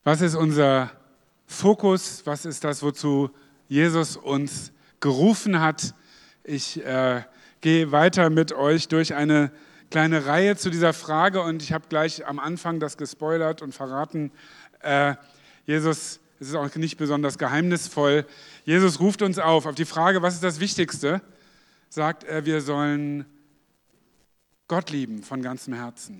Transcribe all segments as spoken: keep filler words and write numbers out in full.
Was ist unser Fokus? Was ist das, wozu Jesus uns gerufen hat? Ich äh, gehe weiter mit euch durch eine kleine Reihe zu dieser Frage und ich habe gleich am Anfang das gespoilert und verraten. Äh, Jesus, es ist auch nicht besonders geheimnisvoll, Jesus ruft uns auf. Auf die Frage, was ist das Wichtigste, sagt er, wir sollen Gott lieben von ganzem Herzen.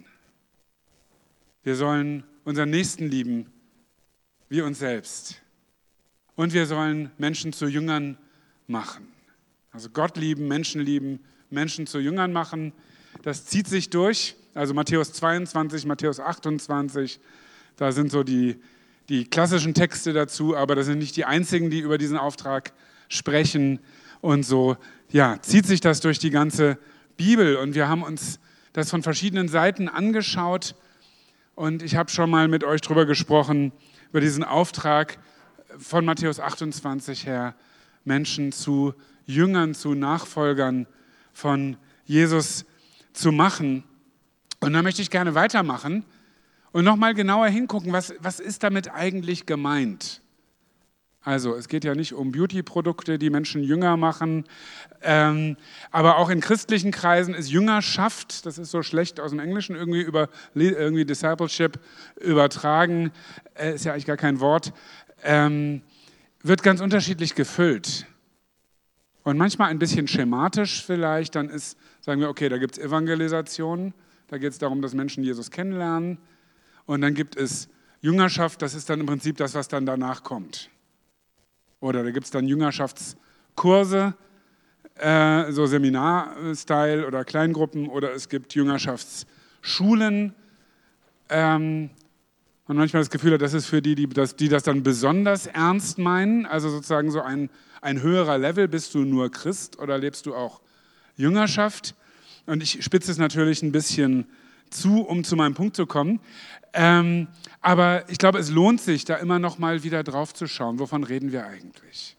Wir sollen unseren Nächsten lieben wie uns selbst. Und wir sollen Menschen zu Jüngern machen. Also Gott lieben, Menschen lieben, Menschen zu Jüngern machen. Das zieht sich durch. Also Matthäus zweiundzwanzig, Matthäus achtundzwanzig, da sind so die, die klassischen Texte dazu, aber das sind nicht die einzigen, die über diesen Auftrag sprechen. Und so, ja, zieht sich das durch die ganze Bibel. Und wir haben uns das von verschiedenen Seiten angeschaut. Und ich habe schon mal mit euch drüber gesprochen, über diesen Auftrag von Matthäus achtundzwanzig her, Menschen zu Jüngern, zu Nachfolgern von Jesus zu machen. Und da möchte ich gerne weitermachen und nochmal genauer hingucken, was, was ist damit eigentlich gemeint? Also es geht ja nicht um Beauty-Produkte, die Menschen jünger machen, ähm, aber auch in christlichen Kreisen ist Jüngerschaft, das ist so schlecht aus dem Englischen irgendwie über irgendwie Discipleship übertragen, äh, ist ja eigentlich gar kein Wort, ähm, wird ganz unterschiedlich gefüllt. Und manchmal ein bisschen schematisch vielleicht, dann ist, sagen wir, okay, da gibt es Evangelisation, da geht es darum, dass Menschen Jesus kennenlernen und dann gibt es Jüngerschaft, das ist dann im Prinzip das, was dann danach kommt. Oder da gibt es dann Jüngerschaftskurse, äh, so Seminar-Style oder Kleingruppen, oder es gibt Jüngerschaftsschulen. Ähm, man manchmal das Gefühl hat, das ist für die, die das, die das dann besonders ernst meinen, also sozusagen so ein, ein höherer Level. Bist du nur Christ oder lebst du auch Jüngerschaft? Und ich spitze es natürlich ein bisschen zu, um zu meinem Punkt zu kommen. Ähm, aber ich glaube, es lohnt sich, da immer noch mal wieder drauf zu schauen, wovon reden wir eigentlich?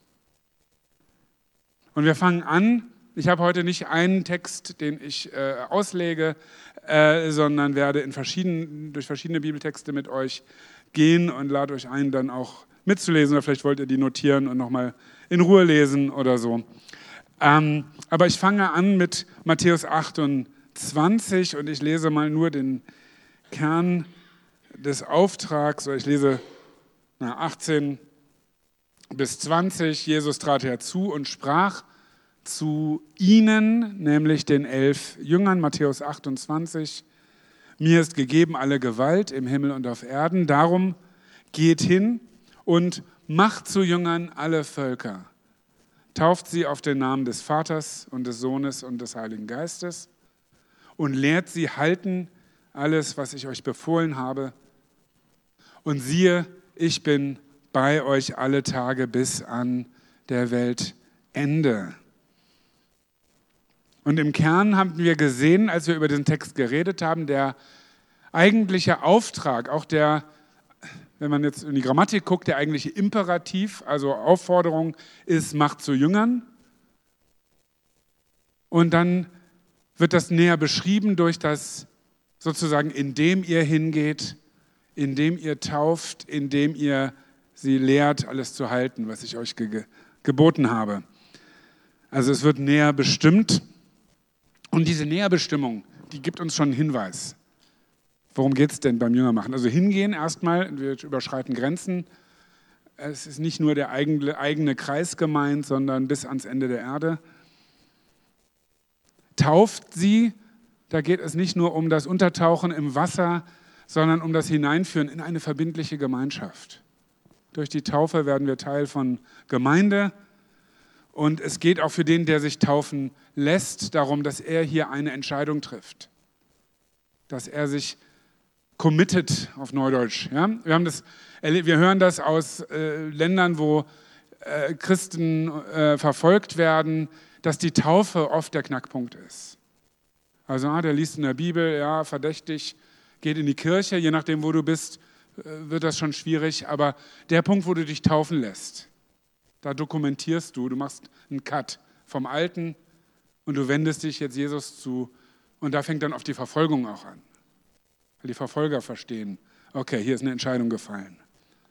Und wir fangen an, ich habe heute nicht einen Text, den ich äh, auslege, äh, sondern werde in verschiedenen, durch verschiedene Bibeltexte mit euch gehen und lade euch ein, dann auch mitzulesen, oder vielleicht wollt ihr die notieren und nochmal in Ruhe lesen oder so. Ähm, aber ich fange an mit Matthäus achtundzwanzig und ich lese mal nur den Kern des Auftrags, oder ich lese na, achtzehn bis zwanzig. Jesus trat herzu und sprach zu ihnen, nämlich den elf Jüngern, Matthäus achtundzwanzig, mir ist gegeben alle Gewalt im Himmel und auf Erden, darum geht hin und macht zu Jüngern alle Völker, tauft sie auf den Namen des Vaters und des Sohnes und des Heiligen Geistes und lehrt sie halten alles, was ich euch befohlen habe. Und siehe, ich bin bei euch alle Tage bis an der Weltende. Und im Kern haben wir gesehen, als wir über den Text geredet haben, der eigentliche Auftrag, auch der, wenn man jetzt in die Grammatik guckt, der eigentliche Imperativ, also Aufforderung ist, macht zu Jüngern. Und dann wird das näher beschrieben durch das sozusagen, indem ihr hingeht, indem ihr tauft, indem ihr sie lehrt, alles zu halten, was ich euch ge- geboten habe. Also es wird näher bestimmt. Und diese Näherbestimmung, die gibt uns schon einen Hinweis. Worum geht es denn beim Jüngermachen? Also hingehen erstmal, wir überschreiten Grenzen. Es ist nicht nur der eigene, eigene Kreis gemeint, sondern bis ans Ende der Erde. Tauft sie, da geht es nicht nur um das Untertauchen im Wasser, sondern um das Hineinführen in eine verbindliche Gemeinschaft. Durch die Taufe werden wir Teil von Gemeinde und es geht auch für den, der sich taufen lässt, darum, dass er hier eine Entscheidung trifft. Dass er sich committed auf Neudeutsch. Ja? Wir, haben das, wir hören das aus äh, Ländern, wo äh, Christen äh, verfolgt werden, dass die Taufe oft der Knackpunkt ist. Also ah, der liest in der Bibel, ja, verdächtig, geht in die Kirche, je nachdem, wo du bist, wird das schon schwierig. Aber der Punkt, wo du dich taufen lässt, da dokumentierst du, du machst einen Cut vom Alten und du wendest dich jetzt Jesus zu. Und da fängt dann oft die Verfolgung auch an. Weil die Verfolger verstehen, okay, hier ist eine Entscheidung gefallen.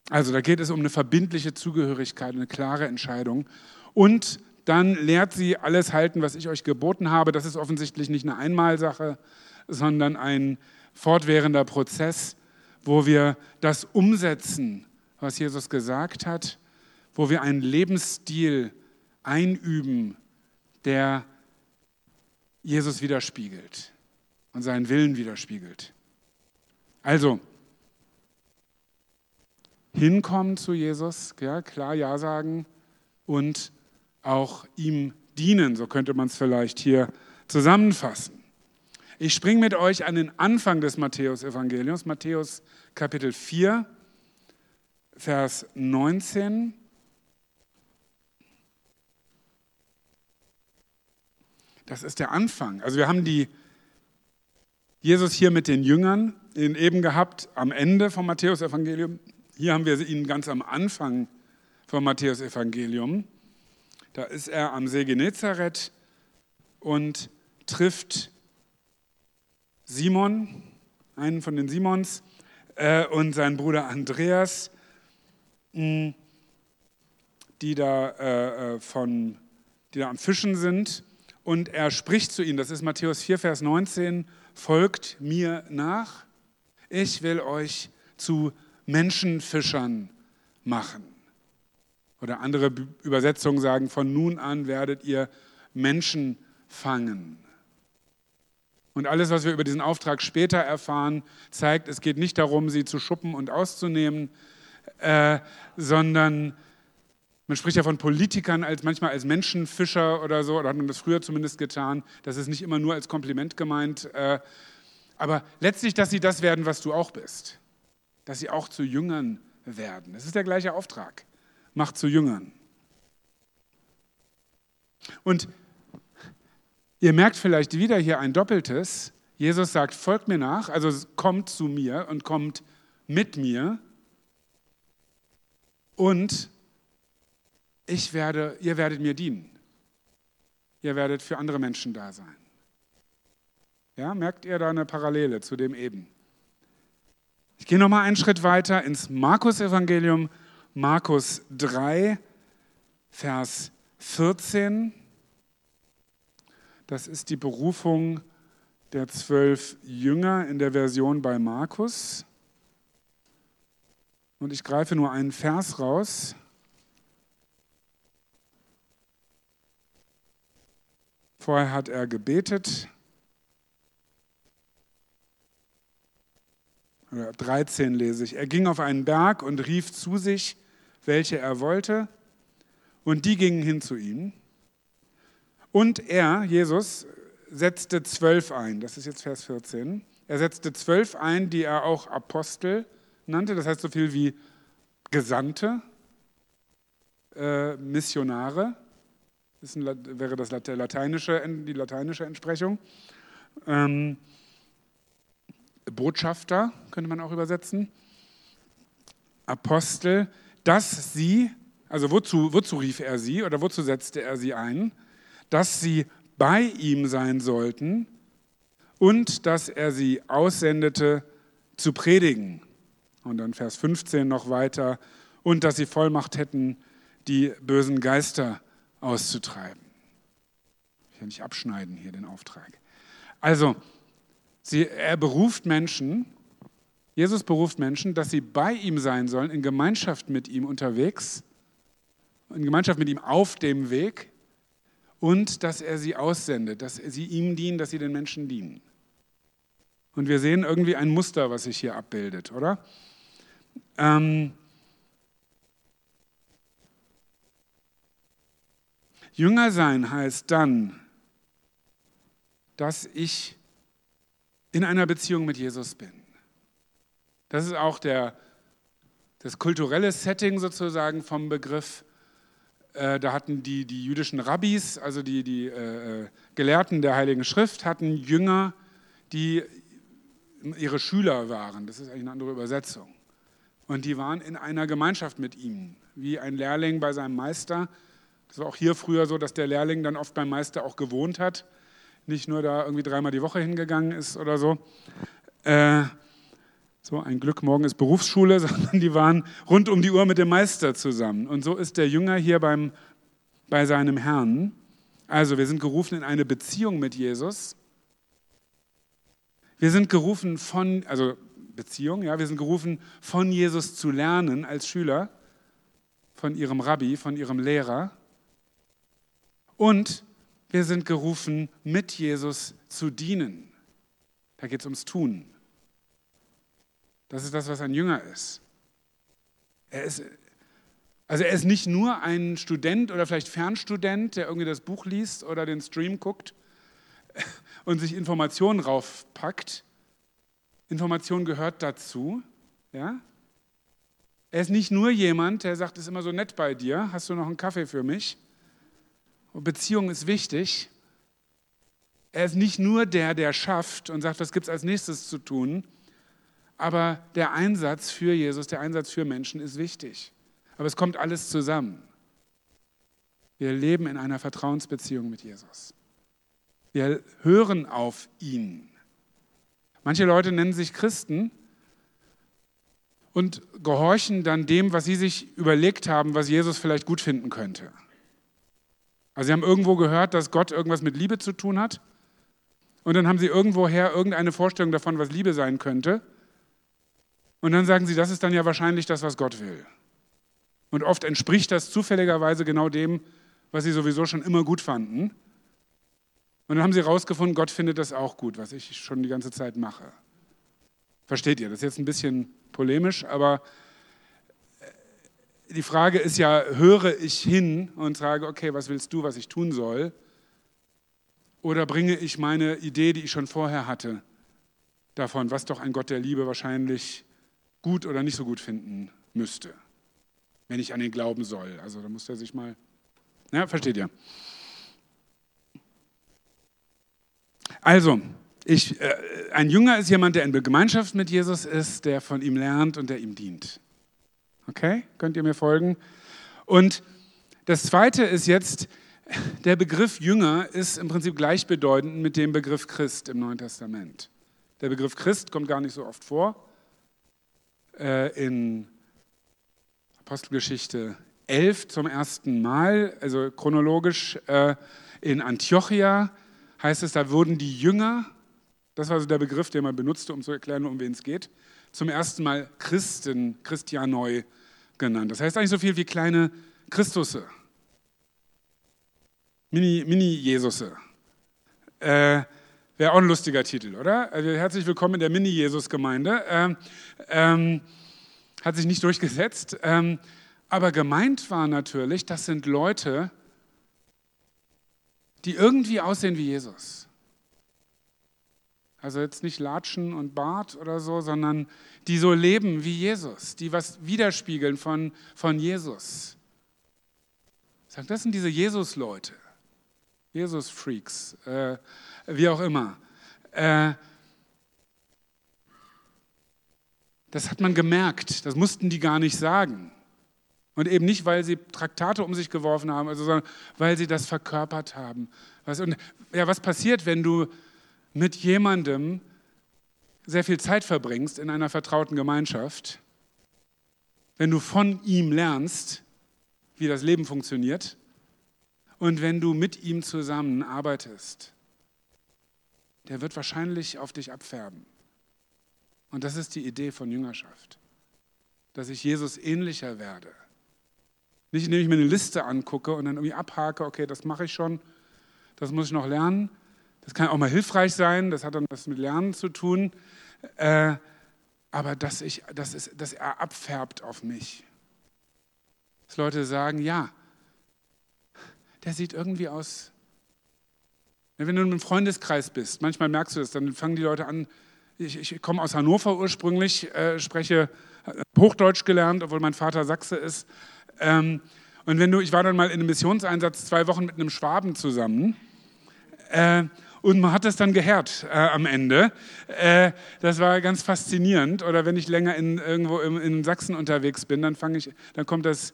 Also da geht es um eine verbindliche Zugehörigkeit, eine klare Entscheidung. Und dann lehrt sie, alles halten, was ich euch geboten habe. Das ist offensichtlich nicht eine Einmalsache, sondern ein fortwährender Prozess, wo wir das umsetzen, was Jesus gesagt hat, wo wir einen Lebensstil einüben, der Jesus widerspiegelt und seinen Willen widerspiegelt. Also, hinkommen zu Jesus, ja, klar Ja sagen und auch ihm dienen, so könnte man es vielleicht hier zusammenfassen. Ich springe mit euch an den Anfang des Matthäus-Evangeliums, Matthäus Kapitel vier, Vers neunzehn. Das ist der Anfang. Also wir haben die Jesus hier mit den Jüngern eben gehabt am Ende vom Matthäus-Evangelium. Hier haben wir ihn ganz am Anfang vom Matthäus-Evangelium. Da ist er am See Genezareth und trifft Simon, einen von den Simons, äh, und seinen Bruder Andreas, mh, die da, äh, von, die da am Fischen sind. Und er spricht zu ihnen, das ist Matthäus vier, Vers neunzehn, folgt mir nach, ich will euch zu Menschenfischern machen. Oder andere Übersetzungen sagen, von nun an werdet ihr Menschen fangen. Und alles, was wir über diesen Auftrag später erfahren, zeigt, es geht nicht darum, sie zu schuppen und auszunehmen, äh, sondern man spricht ja von Politikern als manchmal als Menschenfischer oder so, oder hat man das früher zumindest getan. Das ist nicht immer nur als Kompliment gemeint. Äh, aber letztlich, dass sie das werden, was du auch bist. Dass sie auch zu Jüngern werden. Das ist der gleiche Auftrag. Macht zu Jüngern. Und ihr merkt vielleicht wieder hier ein Doppeltes. Jesus sagt, folgt mir nach, also kommt zu mir und kommt mit mir. Und ich werde, ihr werdet mir dienen. Ihr werdet für andere Menschen da sein. Ja, merkt ihr da eine Parallele zu dem eben? Ich gehe nochmal einen Schritt weiter ins Markus-Evangelium, Markus drei, Vers vierzehn. Das ist die Berufung der zwölf Jünger in der Version bei Markus. Und ich greife nur einen Vers raus. Vorher hat er gebetet. Oder dreizehn lese ich. Er ging auf einen Berg und rief zu sich, welche er wollte. Und die gingen hin zu ihm. Und er, Jesus, setzte zwölf ein. Das ist jetzt Vers vierzehn. Er setzte zwölf ein, die er auch Apostel nannte. Das heißt so viel wie Gesandte, äh, Missionare. Das ist ein, wäre das lateinische, die lateinische Entsprechung. Ähm, Botschafter könnte man auch übersetzen. Apostel, dass sie, also wozu, wozu rief er sie oder wozu setzte er sie ein? Dass sie bei ihm sein sollten und dass er sie aussendete zu predigen. Und dann Vers fünfzehn noch weiter. Und dass sie Vollmacht hätten, die bösen Geister auszutreiben. Ich will nicht abschneiden hier den Auftrag. Also, sie, er beruft Menschen, Jesus beruft Menschen, dass sie bei ihm sein sollen, in Gemeinschaft mit ihm unterwegs, in Gemeinschaft mit ihm auf dem Weg und dass er sie aussendet, dass sie ihm dienen, dass sie den Menschen dienen. Und wir sehen irgendwie ein Muster, was sich hier abbildet, oder? Ähm, Jünger sein heißt dann, dass ich in einer Beziehung mit Jesus bin. Das ist auch der, das kulturelle Setting sozusagen vom Begriff. Äh, da hatten die, die jüdischen Rabbis, also die, die äh, Gelehrten der Heiligen Schrift, hatten Jünger, die ihre Schüler waren. Das ist eigentlich eine andere Übersetzung. Und die waren in einer Gemeinschaft mit ihm, wie ein Lehrling bei seinem Meister. Das war auch hier früher so, dass der Lehrling dann oft beim Meister auch gewohnt hat, nicht nur da irgendwie dreimal die Woche hingegangen ist oder so, äh, so ein Glück, morgen ist Berufsschule, sondern die waren rund um die Uhr mit dem Meister zusammen. Und so ist der Jünger hier beim, bei seinem Herrn. Also wir sind gerufen in eine Beziehung mit Jesus. Wir sind gerufen von, also Beziehung, ja, wir sind gerufen von Jesus zu lernen als Schüler, von ihrem Rabbi, von ihrem Lehrer. Und wir sind gerufen, mit Jesus zu dienen. Da geht es ums Tun. Das ist das, was ein Jünger ist. Er ist, also er ist nicht nur ein Student oder vielleicht Fernstudent, der irgendwie das Buch liest oder den Stream guckt und sich Informationen raufpackt. Information gehört dazu. Ja? Er ist nicht nur jemand, der sagt, es ist immer so nett bei dir, hast du noch einen Kaffee für mich? Und Beziehung ist wichtig. Er ist nicht nur der, der schafft und sagt, was gibt es als nächstes zu tun, aber der Einsatz für Jesus, der Einsatz für Menschen ist wichtig. Aber es kommt alles zusammen. Wir leben in einer Vertrauensbeziehung mit Jesus. Wir hören auf ihn. Manche Leute nennen sich Christen und gehorchen dann dem, was sie sich überlegt haben, was Jesus vielleicht gut finden könnte. Also sie haben irgendwo gehört, dass Gott irgendwas mit Liebe zu tun hat und dann haben sie irgendwoher irgendeine Vorstellung davon, was Liebe sein könnte und dann sagen sie, das ist dann ja wahrscheinlich das, was Gott will. Und oft entspricht das zufälligerweise genau dem, was sie sowieso schon immer gut fanden. Und dann haben sie herausgefunden, Gott findet das auch gut, was ich schon die ganze Zeit mache. Versteht ihr? Das ist jetzt ein bisschen polemisch, aber die Frage ist ja, höre ich hin und sage, okay, was willst du, was ich tun soll? Oder bringe ich meine Idee, die ich schon vorher hatte, davon, was doch ein Gott der Liebe wahrscheinlich gut oder nicht so gut finden müsste, wenn ich an ihn glauben soll. Also da muss er sich mal, ja, versteht ihr? Also, ich, äh, ein Jünger ist jemand, der in Gemeinschaft mit Jesus ist, der von ihm lernt und der ihm dient. Okay, könnt ihr mir folgen? Und das Zweite ist jetzt, der Begriff Jünger ist im Prinzip gleichbedeutend mit dem Begriff Christ im Neuen Testament. Der Begriff Christ kommt gar nicht so oft vor. Äh, in Apostelgeschichte elf zum ersten Mal, also chronologisch äh, in Antiochia, heißt es, da wurden die Jünger, das war so der Begriff, den man benutzte, um zu erklären, um wen es geht, zum ersten Mal Christen, Christianoi genannt. Das heißt eigentlich so viel wie kleine Christusse, Mini, Mini-Jesusse. Äh, Wäre auch ein lustiger Titel, oder? Also herzlich willkommen in der Mini-Jesus-Gemeinde. Ähm, ähm, hat sich nicht durchgesetzt. Ähm, aber gemeint war natürlich, das sind Leute, die irgendwie aussehen wie Jesus. Also jetzt nicht Latschen und Bart oder so, sondern die so leben wie Jesus, die was widerspiegeln von, von Jesus. Sagt, das sind diese Jesus-Leute, Jesus-Freaks, äh, wie auch immer. Äh, das hat man gemerkt, das mussten die gar nicht sagen. Und eben nicht, weil sie Traktate um sich geworfen haben, also, sondern weil sie das verkörpert haben. Was, und, ja, was passiert, wenn du mit jemandem sehr viel Zeit verbringst in einer vertrauten Gemeinschaft, wenn du von ihm lernst, wie das Leben funktioniert und wenn du mit ihm zusammen arbeitest? Der wird wahrscheinlich auf dich abfärben. Und das ist die Idee von Jüngerschaft, dass ich Jesus ähnlicher werde. Nicht, indem ich mir eine Liste angucke und dann irgendwie abhake, okay, das mache ich schon, das muss ich noch lernen. Das kann auch mal hilfreich sein, das hat dann was mit Lernen zu tun. Äh, aber dass, ich, dass, es, dass er abfärbt auf mich. Dass Leute sagen, ja, der sieht irgendwie aus. Wenn du in einem Freundeskreis bist, manchmal merkst du das, dann fangen die Leute an, ich, ich komme aus Hannover ursprünglich, äh, spreche Hochdeutsch gelernt, obwohl mein Vater Sachse ist. Ähm, und wenn du, ich war dann mal in einem Missionseinsatz zwei Wochen mit einem Schwaben zusammen äh, und man hat das dann gehört äh, am Ende. Äh, das war ganz faszinierend. Oder wenn ich länger in, irgendwo in, in Sachsen unterwegs bin, dann fange ich, dann kommt das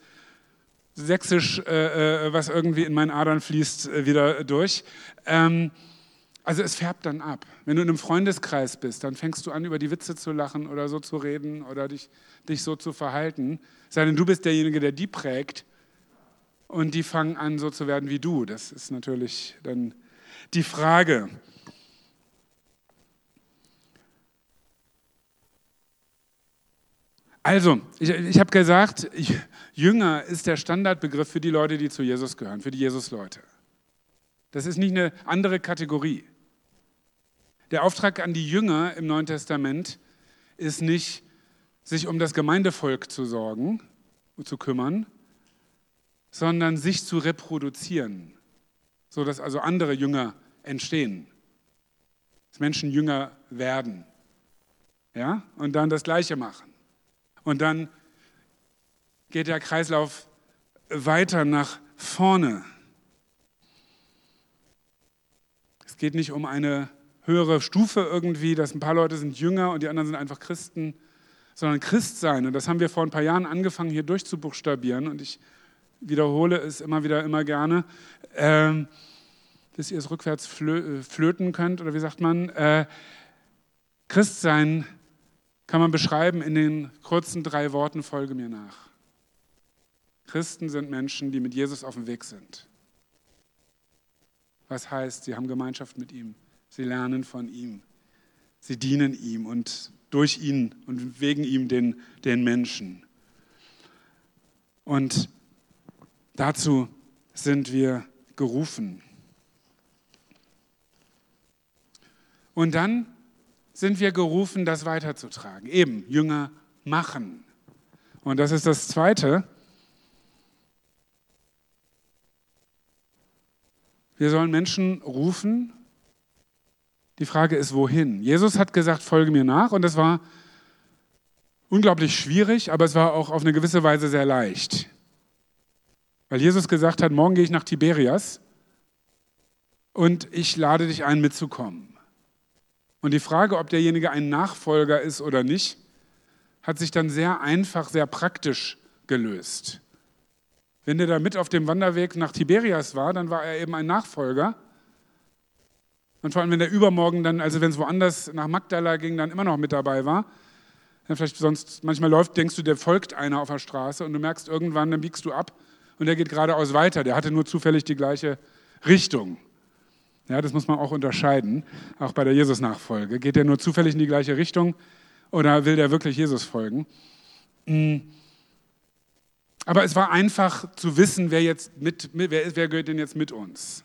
Sächsisch, äh, was irgendwie in meinen Adern fließt, äh, wieder durch. Ähm, Also es färbt dann ab. Wenn du in einem Freundeskreis bist, dann fängst du an, über die Witze zu lachen oder so zu reden oder dich, dich so zu verhalten. Sei denn, du bist derjenige, der die prägt und die fangen an, so zu werden wie du. Das ist natürlich dann die Frage. Also, ich, ich habe gesagt, ich, Jünger ist der Standardbegriff für die Leute, die zu Jesus gehören, für die Jesus-Leute. Das ist nicht eine andere Kategorie. Der Auftrag an die Jünger im Neuen Testament ist nicht, sich um das Gemeindevolk zu sorgen und zu kümmern, sondern sich zu reproduzieren, sodass also andere Jünger entstehen, dass Menschen Jünger werden, ja, und dann das Gleiche machen. Und dann geht der Kreislauf weiter nach vorne. Es geht nicht um eine höhere Stufe irgendwie, dass ein paar Leute sind Jünger und die anderen sind einfach Christen, sondern Christsein. Und das haben wir vor ein paar Jahren angefangen, hier durchzubuchstabieren. Und ich wiederhole es immer wieder, immer gerne, ähm, bis ihr es rückwärts flö- flöten könnt, oder wie sagt man? Äh, Christsein kann man beschreiben in den kurzen drei Worten, folge mir nach. Christen sind Menschen, die mit Jesus auf dem Weg sind. Was heißt, sie haben Gemeinschaft mit ihm, sie lernen von ihm, sie dienen ihm und durch ihn und wegen ihm den, den Menschen. Und dazu sind wir gerufen. Und dann sind wir gerufen, das weiterzutragen. Eben, Jünger machen. Und das ist das Zweite. Wir sollen Menschen rufen. Die Frage ist, wohin? Jesus hat gesagt, folge mir nach. Und das war unglaublich schwierig, aber es war auch auf eine gewisse Weise sehr leicht. Weil Jesus gesagt hat, morgen gehe ich nach Tiberias und ich lade dich ein, mitzukommen. Und die Frage, ob derjenige ein Nachfolger ist oder nicht, hat sich dann sehr einfach, sehr praktisch gelöst. Wenn der da mit auf dem Wanderweg nach Tiberias war, dann war er eben ein Nachfolger. Und vor allem, wenn der übermorgen dann, also wenn es woanders nach Magdala ging, dann immer noch mit dabei war, dann vielleicht sonst, manchmal läuft, denkst du, der folgt einer auf der Straße und du merkst irgendwann, dann biegst du ab und der geht geradeaus weiter. Der hatte nur zufällig die gleiche Richtung. Ja, das muss man auch unterscheiden, auch bei der Jesus-Nachfolge. Geht der nur zufällig in die gleiche Richtung oder will der wirklich Jesus folgen? Aber es war einfach zu wissen, wer, jetzt mit, wer, wer gehört denn jetzt mit uns?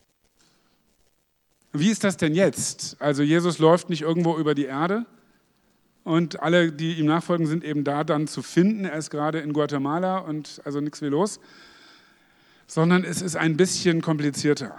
Wie ist das denn jetzt? Also Jesus läuft nicht irgendwo über die Erde und alle, die ihm nachfolgen, sind eben da dann zu finden. Er ist gerade in Guatemala und also nichts wie los, sondern es ist ein bisschen komplizierter.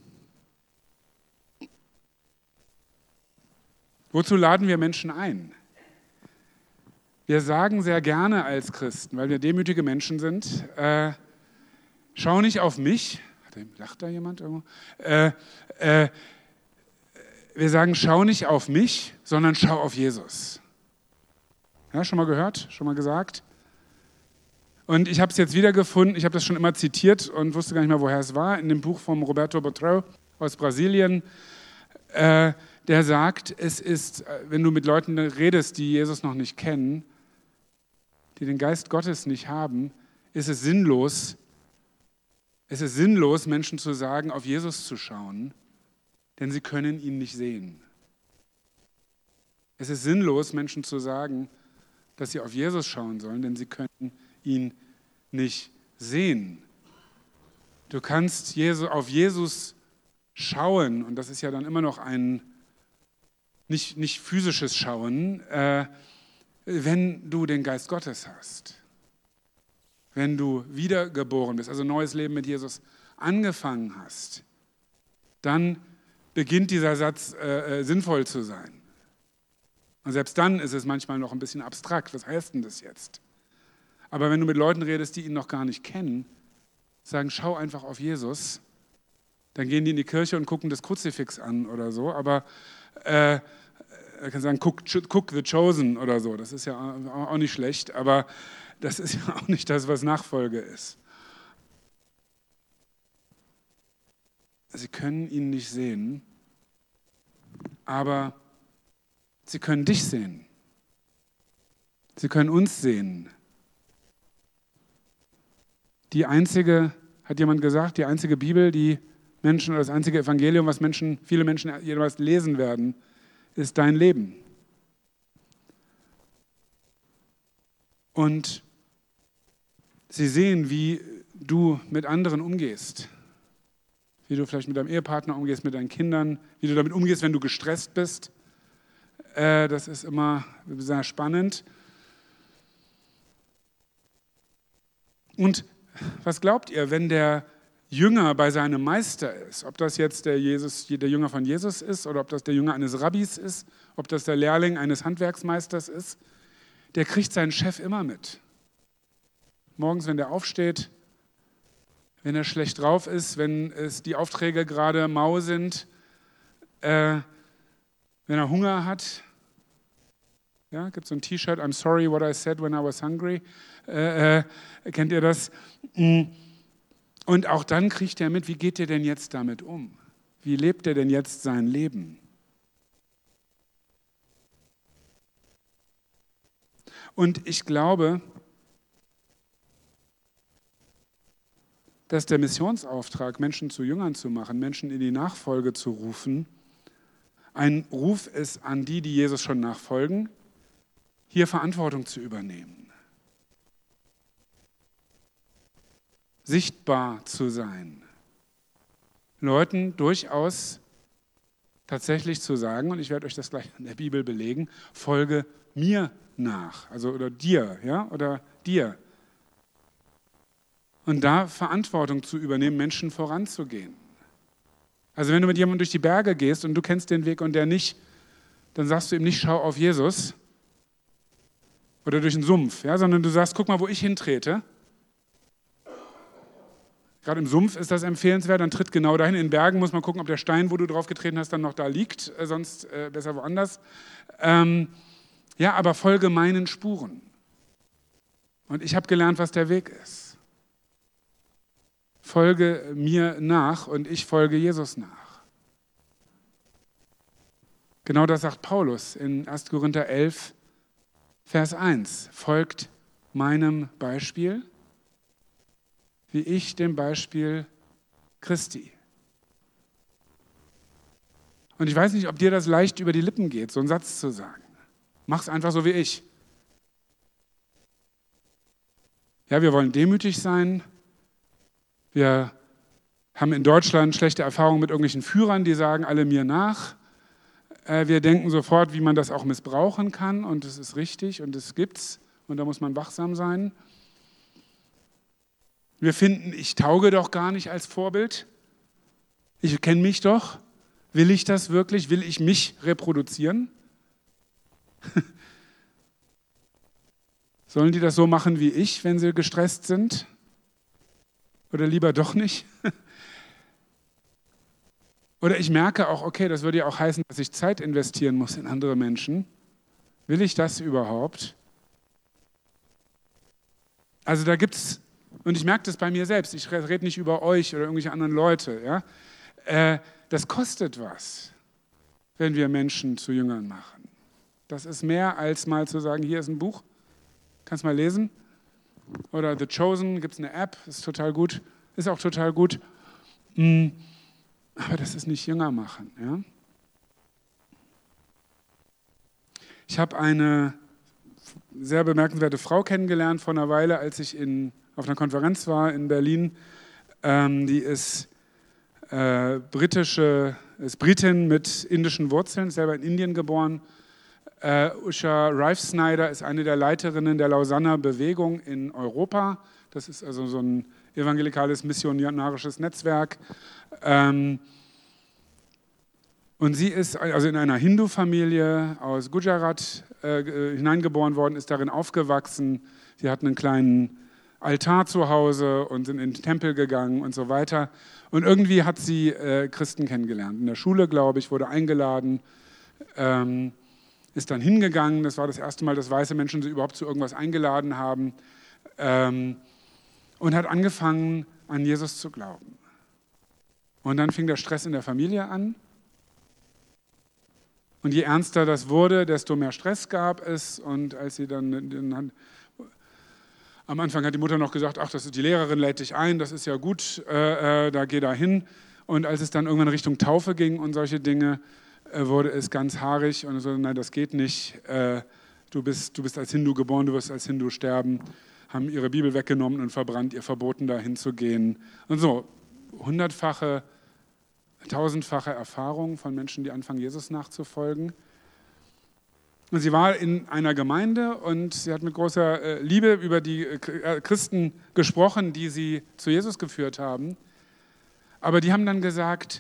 Wozu laden wir Menschen ein? Wir sagen sehr gerne als Christen, weil wir demütige Menschen sind, äh, schau nicht auf mich. Lacht da jemand irgendwo? Äh, äh, wir sagen, schau nicht auf mich, sondern schau auf Jesus. Ja, schon mal gehört? Schon mal gesagt? Und ich habe es jetzt wiedergefunden, ich habe das schon immer zitiert und wusste gar nicht mehr, woher es war, in dem Buch von Roberto Botrão aus Brasilien. Äh, der sagt, es ist, wenn du mit Leuten redest, die Jesus noch nicht kennen, die den Geist Gottes nicht haben, ist es sinnlos, es ist sinnlos, Menschen zu sagen, auf Jesus zu schauen, denn sie können ihn nicht sehen. Es ist sinnlos, Menschen zu sagen, dass sie auf Jesus schauen sollen, denn sie können ihn nicht sehen. Du kannst Jesus, auf Jesus schauen, und das ist ja dann immer noch ein nicht, nicht physisches Schauen, äh, wenn du den Geist Gottes hast. Wenn du wiedergeboren bist, also neues Leben mit Jesus angefangen hast, dann beginnt dieser Satz äh, sinnvoll zu sein. Und selbst dann ist es manchmal noch ein bisschen abstrakt. Was heißt denn das jetzt? Aber wenn du mit Leuten redest, die ihn noch gar nicht kennen, sagen, schau einfach auf Jesus, dann gehen die in die Kirche und gucken das Kruzifix an oder so, aber äh, er kann sagen, guck, guck The Chosen oder so, das ist ja auch nicht schlecht, aber das ist ja auch nicht das, was Nachfolge ist. Sie können ihn nicht sehen, aber sie können dich sehen. Sie können uns sehen. Die einzige, hat jemand gesagt, die einzige Bibel, die Menschen, oder das einzige Evangelium, was Menschen, viele Menschen jeweils lesen werden, ist dein Leben. Und sie sehen, wie du mit anderen umgehst. Wie du vielleicht mit deinem Ehepartner umgehst, mit deinen Kindern, wie du damit umgehst, wenn du gestresst bist. Äh, das ist immer sehr spannend. Und was glaubt ihr, wenn der Jünger bei seinem Meister ist, ob das jetzt der, Jesus, der Jünger von Jesus ist oder ob das der Jünger eines Rabbis ist, ob das der Lehrling eines Handwerksmeisters ist, der kriegt seinen Chef immer mit. Morgens, wenn der aufsteht, wenn er schlecht drauf ist, wenn es die Aufträge gerade mau sind, äh, wenn er Hunger hat. Ja, gibt es so ein T-Shirt, I'm sorry what I said when I was hungry. Äh, äh, kennt ihr das? Und auch dann kriegt er mit, wie geht er denn jetzt damit um? Wie lebt er denn jetzt sein Leben? Und ich glaube, dass der Missionsauftrag, Menschen zu Jüngern zu machen, Menschen in die Nachfolge zu rufen, ein Ruf ist an die, die Jesus schon nachfolgen, hier Verantwortung zu übernehmen. Sichtbar zu sein. Leuten durchaus tatsächlich zu sagen, und ich werde euch das gleich in der Bibel belegen, folge mir nach, also oder dir, ja, oder dir. Und da Verantwortung zu übernehmen, Menschen voranzugehen. Also wenn du mit jemandem durch die Berge gehst und du kennst den Weg und der nicht, dann sagst du ihm nicht, schau auf Jesus oder durch den Sumpf, ja, sondern du sagst, guck mal, wo ich hintrete. Gerade im Sumpf ist das empfehlenswert, dann tritt genau dahin. In Bergen muss man gucken, ob der Stein, wo du drauf getreten hast, dann noch da liegt, äh, sonst äh, besser woanders. Ähm, ja, aber folge meinen Spuren. Und ich habe gelernt, was der Weg ist. Folge mir nach und ich folge Jesus nach. Genau das sagt Paulus in erster Korinther elf, Vers eins. Folgt meinem Beispiel, wie ich dem Beispiel Christi. Und ich weiß nicht, ob dir das leicht über die Lippen geht, so einen Satz zu sagen. Mach's einfach so wie ich. Ja, wir wollen demütig sein. Wir haben in Deutschland schlechte Erfahrungen mit irgendwelchen Führern, die sagen alle mir nach. Wir denken sofort, wie man das auch missbrauchen kann, und es ist richtig und es gibt's und da muss man wachsam sein. Wir finden, ich tauge doch gar nicht als Vorbild. Ich kenne mich doch. Will ich das wirklich? Will ich mich reproduzieren? Sollen die das so machen wie ich, wenn sie gestresst sind? Oder lieber doch nicht? Oder ich merke auch, okay, das würde ja auch heißen, dass ich Zeit investieren muss in andere Menschen. Will ich das überhaupt? Also da gibt es, und ich merke das bei mir selbst, ich rede nicht über euch oder irgendwelche anderen Leute, ja? Äh, das kostet was, wenn wir Menschen zu Jüngern machen. Das ist mehr als mal zu sagen, hier ist ein Buch, kannst mal lesen. Oder The Chosen, gibt es eine App, ist total gut, ist auch total gut. Aber das ist nicht Jünger machen. Ja? Ich habe eine sehr bemerkenswerte Frau kennengelernt vor einer Weile, als ich in, auf einer Konferenz war in Berlin. Ähm, die ist äh, britische, ist Britin mit indischen Wurzeln, selber in Indien geboren. Uh, Usha Rife-Snyder ist eine der Leiterinnen der Lausanner Bewegung in Europa. Das ist also so ein evangelikales missionarisches Netzwerk. Ähm, und sie ist also in einer Hindu-Familie aus Gujarat äh, hineingeboren worden, ist darin aufgewachsen. Sie hat einen kleinen Altar zu Hause und sind in den Tempel gegangen und so weiter. Und irgendwie hat sie äh, Christen kennengelernt. In der Schule, glaube ich, wurde eingeladen. Ähm, ist dann hingegangen, das war das erste Mal, dass weiße Menschen sie überhaupt zu irgendwas eingeladen haben, ähm, und hat angefangen, an Jesus zu glauben. Und dann fing der Stress in der Familie an. Und je ernster das wurde, desto mehr Stress gab es. Und als sie dann, dann am Anfang hat die Mutter noch gesagt, ach, das ist die Lehrerin, lädt dich ein, das ist ja gut, äh, äh, da geh da hin. Und als es dann irgendwann Richtung Taufe ging und solche Dinge, äh, wurde es ganz haarig und so, nein, das geht nicht. Äh, du bist, du bist als Hindu geboren, du wirst als Hindu sterben. Haben ihre Bibel weggenommen und verbrannt, ihr verboten, da hinzugehen. Und so, hundertfache, tausendfache Erfahrung von Menschen, die anfangen, Jesus nachzufolgen. Und sie war in einer Gemeinde und sie hat mit großer äh, Liebe über die äh, Christen gesprochen, die sie zu Jesus geführt haben. Aber die haben dann gesagt,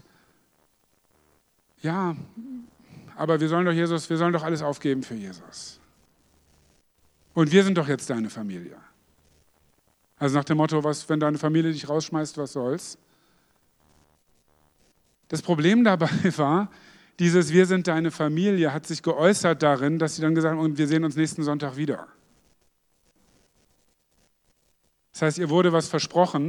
ja, aber wir sollen doch Jesus, wir sollen doch alles aufgeben für Jesus. Und wir sind doch jetzt deine Familie. Also nach dem Motto, was, wenn deine Familie dich rausschmeißt, was soll's? Das Problem dabei war, dieses Wir sind deine Familie hat sich geäußert darin, dass sie dann gesagt haben, und wir sehen uns nächsten Sonntag wieder. Das heißt, ihr wurde was versprochen,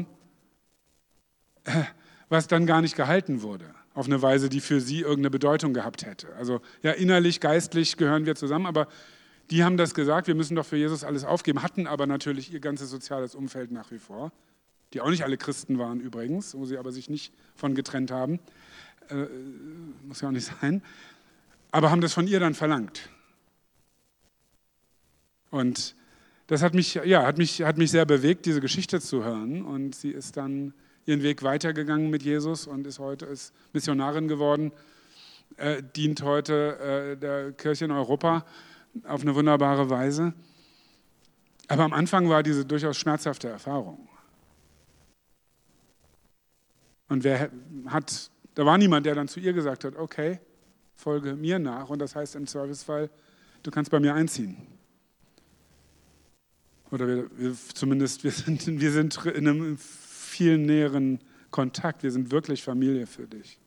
was dann gar nicht gehalten wurde, auf eine Weise, die für sie irgendeine Bedeutung gehabt hätte. Also ja, innerlich, geistlich gehören wir zusammen, aber die haben das gesagt, wir müssen doch für Jesus alles aufgeben, hatten aber natürlich ihr ganzes soziales Umfeld nach wie vor, die auch nicht alle Christen waren übrigens, wo sie aber sich nicht von getrennt haben. Äh, muss ja auch nicht sein, aber haben das von ihr dann verlangt. Und das hat mich, ja, hat mich, hat mich sehr bewegt, diese Geschichte zu hören. Und sie ist dann ihren Weg weitergegangen mit Jesus und ist heute ist Missionarin geworden, äh, dient heute äh, der Kirche in Europa auf eine wunderbare Weise. Aber am Anfang war diese durchaus schmerzhafte Erfahrung. Und wer hat Da war niemand, der dann zu ihr gesagt hat, okay, folge mir nach. Und das heißt im Servicefall, du kannst bei mir einziehen. Oder wir, wir, zumindest, wir sind, wir sind in einem viel näheren Kontakt. Wir sind wirklich Familie für dich.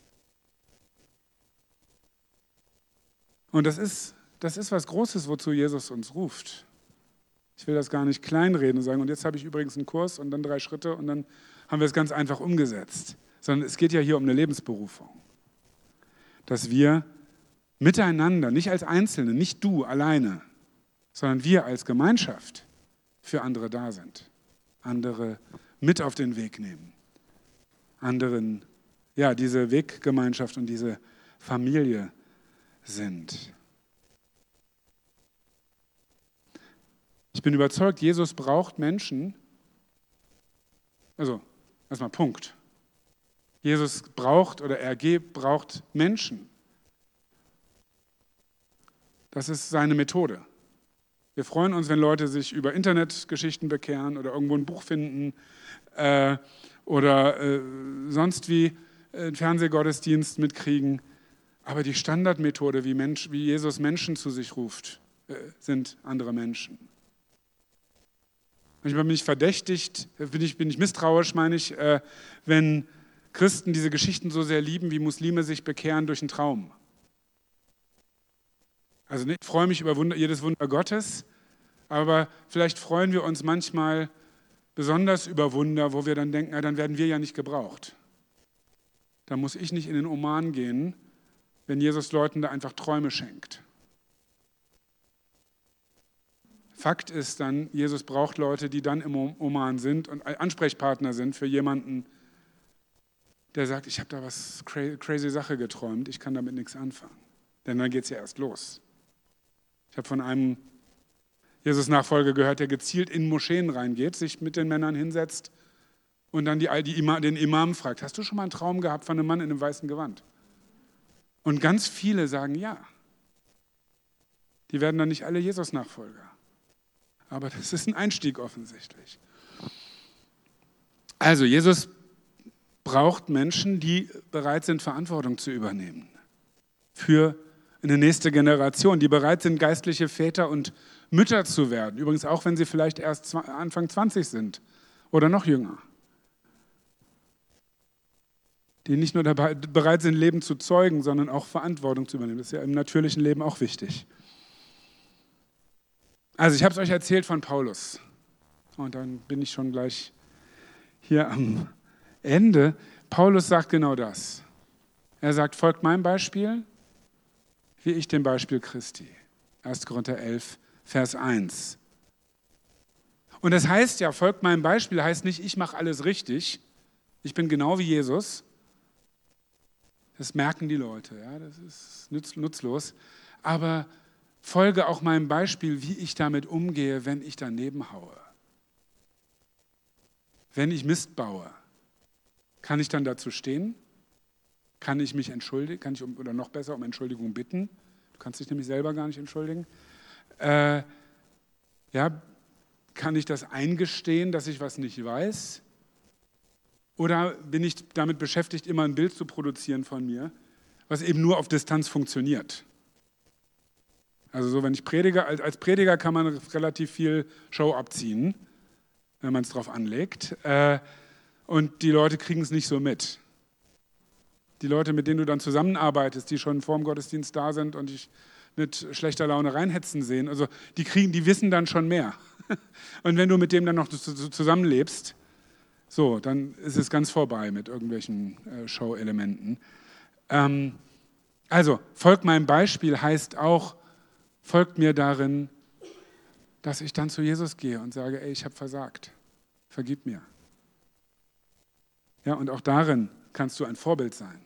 Und das ist, das ist was Großes, wozu Jesus uns ruft. Ich will das gar nicht kleinreden und sagen, und jetzt habe ich übrigens einen Kurs und dann drei Schritte und dann haben wir es ganz einfach umgesetzt. Sondern es geht ja hier um eine Lebensberufung. Dass wir miteinander, nicht als Einzelne, nicht du alleine, sondern wir als Gemeinschaft für andere da sind. Andere mit auf den Weg nehmen. Anderen, ja, diese Weggemeinschaft und diese Familie sind. Ich bin überzeugt, Jesus braucht Menschen, also erstmal Punkt. Jesus braucht oder er braucht Menschen. Das ist seine Methode. Wir freuen uns, wenn Leute sich über Internetgeschichten bekehren oder irgendwo ein Buch finden äh, oder äh, sonst wie einen Fernsehgottesdienst mitkriegen. Aber die Standardmethode, wie, Mensch, wie Jesus Menschen zu sich ruft, äh, sind andere Menschen. Manchmal bin ich verdächtigt, bin ich, bin ich misstrauisch, meine ich, äh, wenn Christen diese Geschichten so sehr lieben, wie Muslime sich bekehren durch einen Traum. Also ich freue mich über Wunder, jedes Wunder Gottes, aber vielleicht freuen wir uns manchmal besonders über Wunder, wo wir dann denken, na, dann werden wir ja nicht gebraucht. Da muss ich nicht in den Oman gehen, wenn Jesus Leuten da einfach Träume schenkt. Fakt ist dann, Jesus braucht Leute, die dann im Oman sind und Ansprechpartner sind für jemanden, der sagt, ich habe da was crazy Sache geträumt, ich kann damit nichts anfangen. Denn dann geht es ja erst los. Ich habe von einem Jesus-Nachfolger gehört, der gezielt in Moscheen reingeht, sich mit den Männern hinsetzt und dann die, die, den Imam fragt, hast du schon mal einen Traum gehabt von einem Mann in einem weißen Gewand? Und ganz viele sagen ja. Die werden dann nicht alle Jesus-Nachfolger. Aber das ist ein Einstieg offensichtlich. Also Jesus braucht Menschen, die bereit sind, Verantwortung zu übernehmen für eine nächste Generation, die bereit sind, geistliche Väter und Mütter zu werden. Übrigens auch, wenn sie vielleicht erst Anfang zwanzig sind oder noch jünger. Die nicht nur dabei, bereit sind, Leben zu zeugen, sondern auch Verantwortung zu übernehmen. Das ist ja im natürlichen Leben auch wichtig. Also ich habe es euch erzählt von Paulus. Und dann bin ich schon gleich hier am Ende. Paulus sagt genau das. Er sagt, folgt meinem Beispiel. wie ich dem Beispiel Christi. erster Korinther elf, Vers eins. Und das heißt ja, folgt meinem Beispiel, heißt nicht, ich mache alles richtig, ich bin genau wie Jesus. Das merken die Leute, ja, das ist nutz, nutzlos. Aber folge auch meinem Beispiel, wie ich damit umgehe, wenn ich daneben haue. Wenn ich Mist baue, kann ich dann dazu stehen? Kann ich mich entschuldigen? Kann ich um, oder noch besser um Entschuldigung bitten? Du kannst dich nämlich selber gar nicht entschuldigen. Äh, ja, kann ich das eingestehen, dass ich was nicht weiß? Oder bin ich damit beschäftigt, immer ein Bild zu produzieren von mir, was eben nur auf Distanz funktioniert? Also so, wenn ich predige, als Prediger kann man relativ viel Show abziehen, wenn man es drauf anlegt. Und die Leute kriegen es nicht so mit. Die Leute, mit denen du dann zusammenarbeitest, die schon vor dem Gottesdienst da sind und dich mit schlechter Laune reinhetzen sehen, also die kriegen, die wissen dann schon mehr. Und wenn du mit dem dann noch zusammenlebst, so, dann ist es ganz vorbei mit irgendwelchen äh, Show-Elementen. Ähm, also, folgt meinem Beispiel heißt auch, folgt mir darin, dass ich dann zu Jesus gehe und sage, ey, ich habe versagt, vergib mir. Ja, und auch darin kannst du ein Vorbild sein.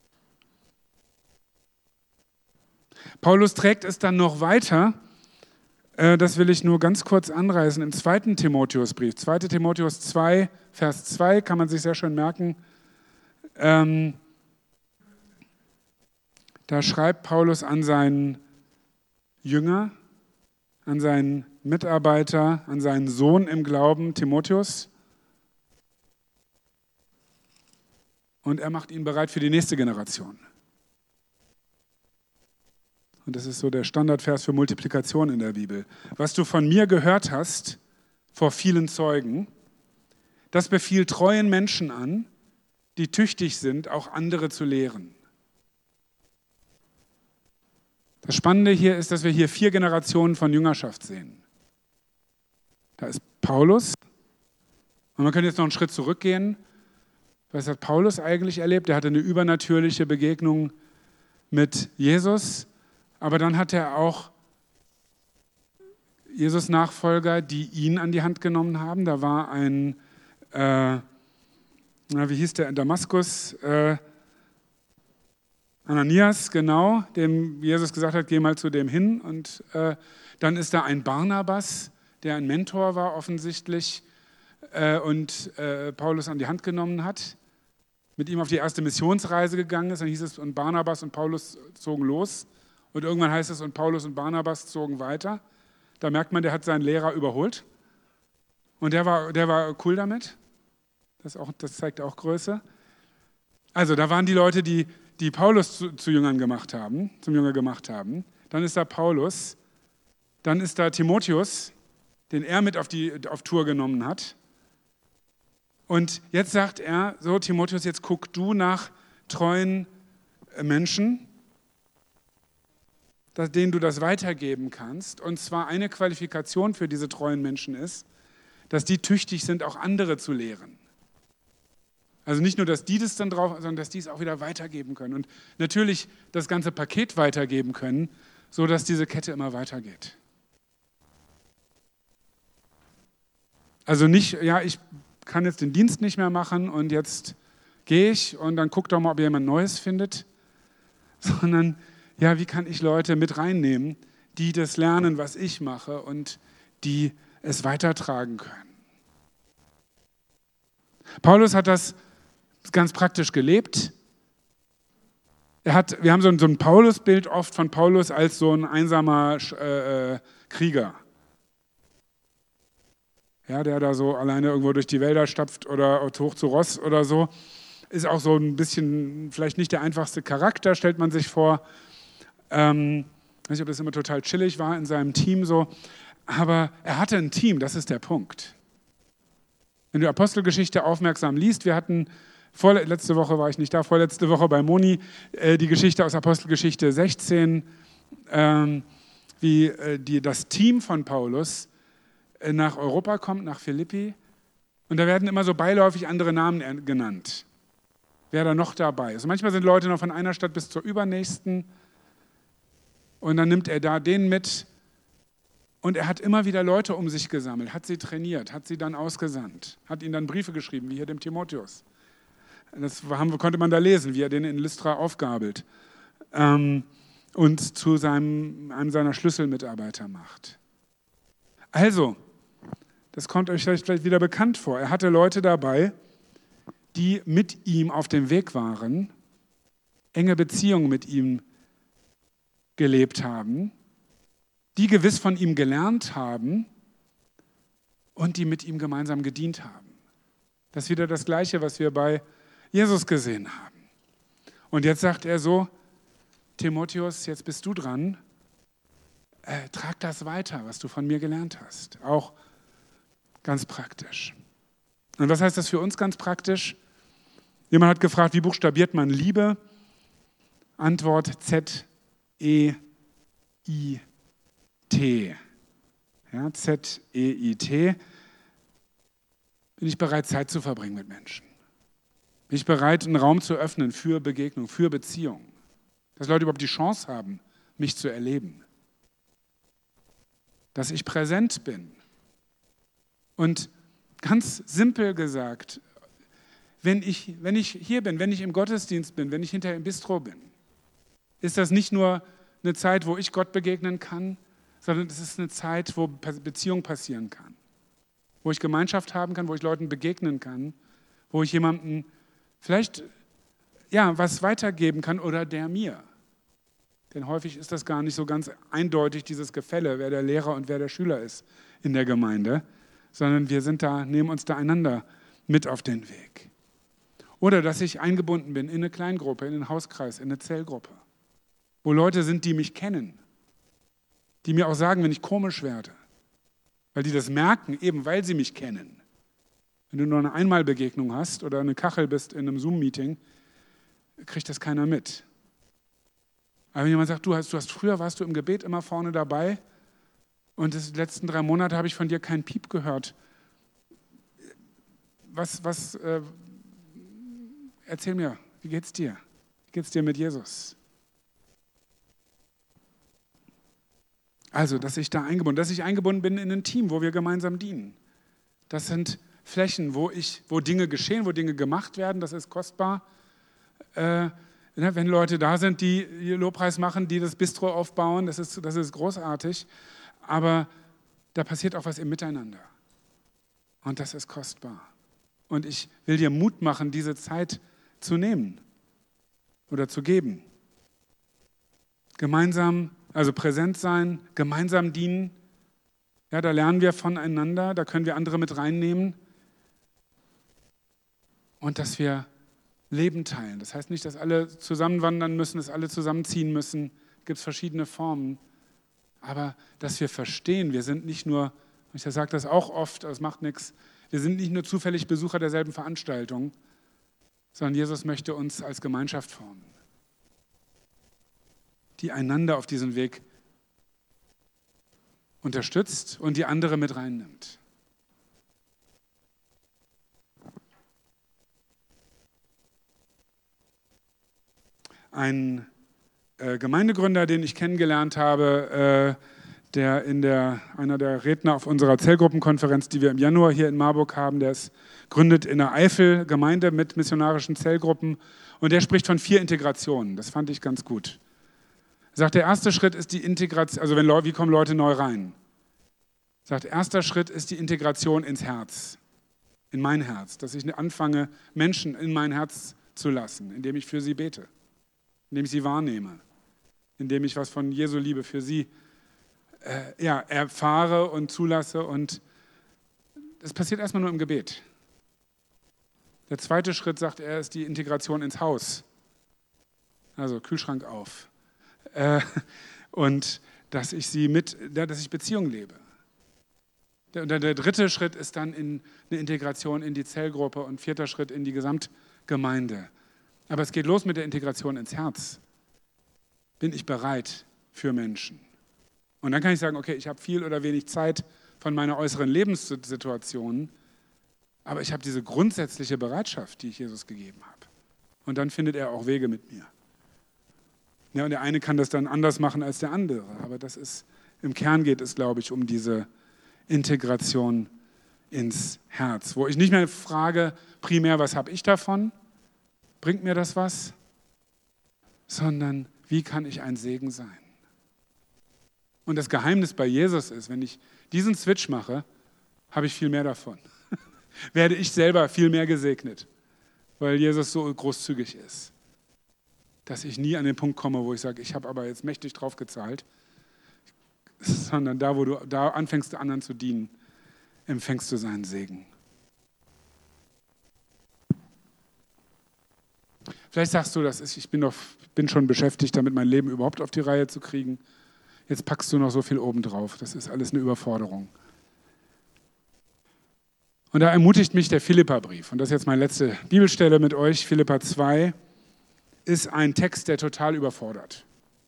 Paulus trägt es dann noch weiter, äh, das will ich nur ganz kurz anreißen, im zweiten Timotheusbrief, zweiter Timotheus zwei, Vers zwei, kann man sich sehr schön merken. Ähm, da schreibt Paulus an seinen Jünger, an seinen Mitarbeiter, an seinen Sohn im Glauben, Timotheus. Und er macht ihn bereit für die nächste Generation. Und das ist so der Standardvers für Multiplikation in der Bibel. Was du von mir gehört hast, vor vielen Zeugen, das befiehlt treuen Menschen an, die tüchtig sind, auch andere zu lehren. Das Spannende hier ist, dass wir hier vier Generationen von Jüngerschaft sehen. Da ist Paulus. Und man könnte jetzt noch einen Schritt zurückgehen. Was hat Paulus eigentlich erlebt? Er hatte eine übernatürliche Begegnung mit Jesus. Aber dann hat er auch Jesus-Nachfolger, die ihn an die Hand genommen haben. Da war ein, äh, na, wie hieß der in Damaskus? Äh, Ananias, genau, dem Jesus gesagt hat, geh mal zu dem hin. Und äh, dann ist da ein Barnabas, der ein Mentor war offensichtlich äh, und äh, Paulus an die Hand genommen hat, mit ihm auf die erste Missionsreise gegangen ist. Dann hieß es, und Barnabas und Paulus zogen los. Und irgendwann heißt es, und Paulus und Barnabas zogen weiter. Da merkt man, der hat seinen Lehrer überholt. Und der war, der war cool damit. Das, auch, das zeigt auch Größe. Also da waren die Leute, die, die Paulus zu, zu Jüngern gemacht haben, zum Jünger gemacht haben. Dann ist da Paulus. Dann ist da Timotheus, den er mit auf die auf Tour genommen hat. Und jetzt sagt er, so Timotheus, jetzt guck du nach treuen Menschen, denen du das weitergeben kannst. Und zwar eine Qualifikation für diese treuen Menschen ist, dass die tüchtig sind, auch andere zu lehren. Also nicht nur, dass die das dann drauf, sondern dass die es auch wieder weitergeben können. Und natürlich das ganze Paket weitergeben können, sodass diese Kette immer weitergeht. Also nicht, ja, ich kann jetzt den Dienst nicht mehr machen und jetzt gehe ich und dann guck doch mal, ob ihr jemand Neues findet, sondern ja, wie kann ich Leute mit reinnehmen, die das lernen, was ich mache und die es weitertragen können. Paulus hat das ganz praktisch gelebt. Er hat, wir haben so ein, so ein Paulus-Bild oft von Paulus als so ein einsamer äh, Krieger. Ja, der da so alleine irgendwo durch die Wälder stapft oder hoch zu Ross oder so. Ist auch so ein bisschen, vielleicht nicht der einfachste Charakter, stellt man sich vor. Ähm, ich weiß nicht, ob das immer total chillig war in seinem Team so, aber er hatte ein Team, das ist der Punkt. Wenn du Apostelgeschichte aufmerksam liest, wir hatten, vorle- letzte Woche war ich nicht da, vorletzte Woche bei Moni, äh, die Geschichte aus Apostelgeschichte sechzehn, ähm, wie äh, die, das Team von Paulus äh, nach Europa kommt, nach Philippi, und da werden immer so beiläufig andere Namen genannt. Wer da noch dabei ist. Und manchmal sind Leute noch von einer Stadt bis zur übernächsten. Und dann nimmt er da den mit und er hat immer wieder Leute um sich gesammelt, hat sie trainiert, hat sie dann ausgesandt, hat ihnen dann Briefe geschrieben, wie hier dem Timotheus. Das haben, konnte man da lesen, wie er den in Lystra aufgabelt ähm, und zu seinem, einem seiner Schlüsselmitarbeiter macht. Also, das kommt euch vielleicht wieder bekannt vor. Er hatte Leute dabei, die mit ihm auf dem Weg waren, enge Beziehungen mit ihm gelebt haben, die gewiss von ihm gelernt haben und die mit ihm gemeinsam gedient haben. Das ist wieder das Gleiche, was wir bei Jesus gesehen haben. Und jetzt sagt er so, Timotheus, jetzt bist du dran, äh, trag das weiter, was du von mir gelernt hast. Auch ganz praktisch. Und was heißt das für uns ganz praktisch? Jemand hat gefragt, wie buchstabiert man Liebe? Antwort Z E I T. Ja, Z E I T. Bin ich bereit, Zeit zu verbringen mit Menschen? Bin ich bereit, einen Raum zu öffnen für Begegnung, für Beziehung? Dass Leute überhaupt die Chance haben, mich zu erleben. Dass ich präsent bin. Und ganz simpel gesagt, wenn ich, wenn ich hier bin, wenn ich im Gottesdienst bin, wenn ich hinterher im Bistro bin, ist das nicht nur eine Zeit, wo ich Gott begegnen kann, sondern es ist eine Zeit, wo Beziehung passieren kann. Wo ich Gemeinschaft haben kann, wo ich Leuten begegnen kann, wo ich jemandem vielleicht ja, was weitergeben kann oder der mir. Denn häufig ist das gar nicht so ganz eindeutig, dieses Gefälle, wer der Lehrer und wer der Schüler ist in der Gemeinde, sondern wir sind da, nehmen uns da einander mit auf den Weg. Oder dass ich eingebunden bin in eine Kleingruppe, in einen Hauskreis, in eine Zellgruppe, wo Leute sind, die mich kennen, die mir auch sagen, wenn ich komisch werde, weil die das merken, eben weil sie mich kennen. Wenn du nur eine Einmalbegegnung hast oder eine Kachel bist in einem Zoom-Meeting, kriegt das keiner mit. Aber wenn jemand sagt, du hast, du hast früher warst du im Gebet immer vorne dabei und die letzten drei Monate habe ich von dir keinen Piep gehört. Was, was, äh, erzähl mir, wie geht's dir? Wie geht's dir mit Jesus? Also, dass ich da eingebunden, dass ich eingebunden bin in ein Team, wo wir gemeinsam dienen. Das sind Flächen, wo ich, wo Dinge geschehen, wo Dinge gemacht werden. Das ist kostbar. Äh, wenn Leute da sind, die Lobpreis machen, die das Bistro aufbauen, das ist, das ist großartig. Aber da passiert auch was im Miteinander. Und das ist kostbar. Und ich will dir Mut machen, diese Zeit zu nehmen oder zu geben. Gemeinsam, also präsent sein, gemeinsam dienen. Ja, da lernen wir voneinander, da können wir andere mit reinnehmen. Und dass wir Leben teilen. Das heißt nicht, dass alle zusammenwandern müssen, dass alle zusammenziehen müssen. Es gibt verschiedene Formen. Aber dass wir verstehen, wir sind nicht nur, ich sage das auch oft, das macht nichts, wir sind nicht nur zufällig Besucher derselben Veranstaltung, sondern Jesus möchte uns als Gemeinschaft formen, die einander auf diesen Weg unterstützt und die andere mit reinnimmt. Ein äh, Gemeindegründer, den ich kennengelernt habe, äh, der in der, einer der Redner auf unserer Zellgruppenkonferenz, die wir im Januar hier in Marburg haben, der ist, gründet in der Eifel Gemeinde mit missionarischen Zellgruppen und der spricht von vier Integrationen. Das fand ich ganz gut. Er sagt, der erste Schritt ist die Integration, also wenn Leute, wie kommen Leute neu rein? Er sagt, erster Schritt ist die Integration ins Herz, in mein Herz, dass ich anfange, Menschen in mein Herz zu lassen, indem ich für sie bete, indem ich sie wahrnehme, indem ich was von Jesu Liebe für sie äh, ja, erfahre und zulasse. Und das passiert erstmal nur im Gebet. Der zweite Schritt, sagt er, ist die Integration ins Haus. Also Kühlschrank auf. Äh, und dass ich sie mit, dass ich Beziehung lebe. Der, der, der dritte Schritt ist dann in eine Integration in die Zellgruppe und vierter Schritt in die Gesamtgemeinde. Aber es geht los mit der Integration ins Herz. Bin ich bereit für Menschen? Und dann kann ich sagen, okay, ich habe viel oder wenig Zeit von meiner äußeren Lebenssituation, aber ich habe diese grundsätzliche Bereitschaft, die ich Jesus gegeben habe. Und dann findet er auch Wege mit mir. Ja, und der eine kann das dann anders machen als der andere. Aber das ist, im Kern geht es, glaube ich, um diese Integration ins Herz, wo ich nicht mehr frage, primär, was habe ich davon? Bringt mir das was? Sondern, wie kann ich ein Segen sein? Und das Geheimnis bei Jesus ist, wenn ich diesen Switch mache, habe ich viel mehr davon. Werde ich selber viel mehr gesegnet, weil Jesus so großzügig ist, dass ich nie an den Punkt komme, wo ich sage, ich habe aber jetzt mächtig drauf gezahlt, sondern da, wo du da anfängst, anderen zu dienen, empfängst du seinen Segen. Vielleicht sagst du, das ist, ich bin, doch, bin schon beschäftigt, damit mein Leben überhaupt auf die Reihe zu kriegen. Jetzt packst du noch so viel obendrauf. Das ist alles eine Überforderung. Und da ermutigt mich der Philipperbrief. Und das ist jetzt meine letzte Bibelstelle mit euch. Philipper zwei ist ein Text, der total überfordert.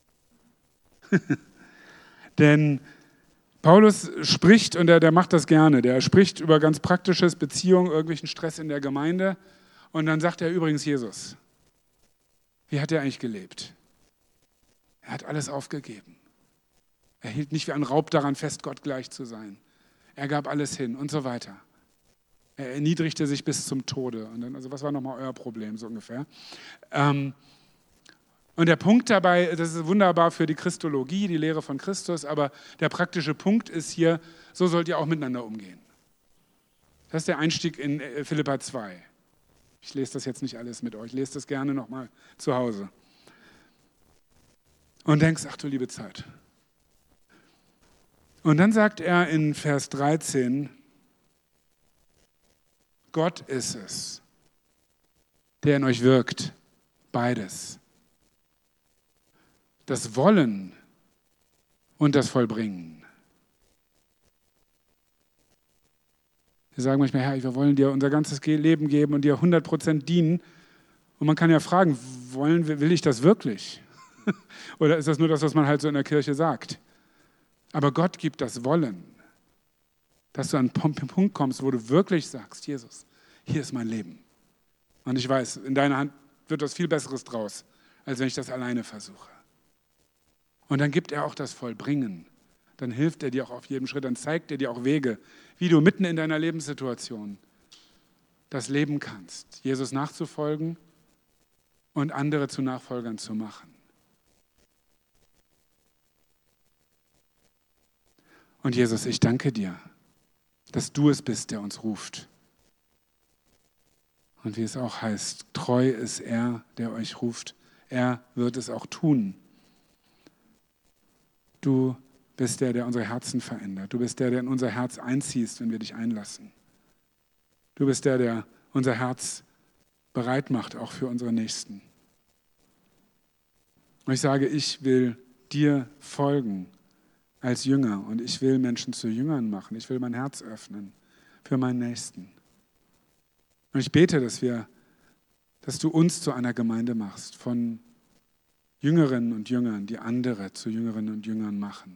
Denn Paulus spricht, und der, der macht das gerne, der spricht über ganz praktisches, Beziehungen, irgendwelchen Stress in der Gemeinde. Und dann sagt er übrigens Jesus. Wie hat er eigentlich gelebt? Er hat alles aufgegeben. Er hielt nicht wie ein Raub daran fest, Gott gleich zu sein. Er gab alles hin und so weiter. Er erniedrigte sich bis zum Tode. Und dann, also was war nochmal euer Problem, so ungefähr? Ähm, und der Punkt dabei, das ist wunderbar für die Christologie, die Lehre von Christus, aber der praktische Punkt ist hier, so sollt ihr auch miteinander umgehen. Das ist der Einstieg in Philipper zwei. Ich lese das jetzt nicht alles mit euch, lest das gerne nochmal zu Hause. Und denkst, ach du liebe Zeit. Und dann sagt er in Vers dreizehn, Gott ist es, der in euch wirkt, beides. Das Wollen und das Vollbringen. Wir sagen manchmal, Herr, wir wollen dir unser ganzes Leben geben und dir hundert Prozent dienen. Und man kann ja fragen, wollen, will ich das wirklich? Oder ist das nur das, was man halt so in der Kirche sagt? Aber Gott gibt das Wollen, dass du an einen Punkt kommst, wo du wirklich sagst, Jesus, hier ist mein Leben. Und ich weiß, in deiner Hand wird was viel Besseres draus, als wenn ich das alleine versuche. Und dann gibt er auch das Vollbringen. Dann hilft er dir auch auf jedem Schritt, dann zeigt er dir auch Wege, wie du mitten in deiner Lebenssituation das leben kannst, Jesus nachzufolgen und andere zu Nachfolgern zu machen. Und Jesus, ich danke dir, dass du es bist, der uns ruft. Und wie es auch heißt, treu ist er, der euch ruft. Er wird es auch tun. Du bist der, der unsere Herzen verändert. Du bist der, der in unser Herz einziehst, wenn wir dich einlassen. Du bist der, der unser Herz bereit macht, auch für unsere Nächsten. Und ich sage, ich will dir folgen als Jünger und ich will Menschen zu Jüngern machen. Ich will mein Herz öffnen für meinen Nächsten. Und ich bete, dass wir, dass du uns zu einer Gemeinde machst von Jüngerinnen und Jüngern, die andere zu Jüngerinnen und Jüngern machen.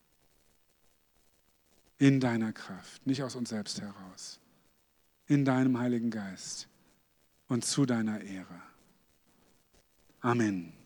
In deiner Kraft, nicht aus uns selbst heraus. In deinem Heiligen Geist und zu deiner Ehre. Amen.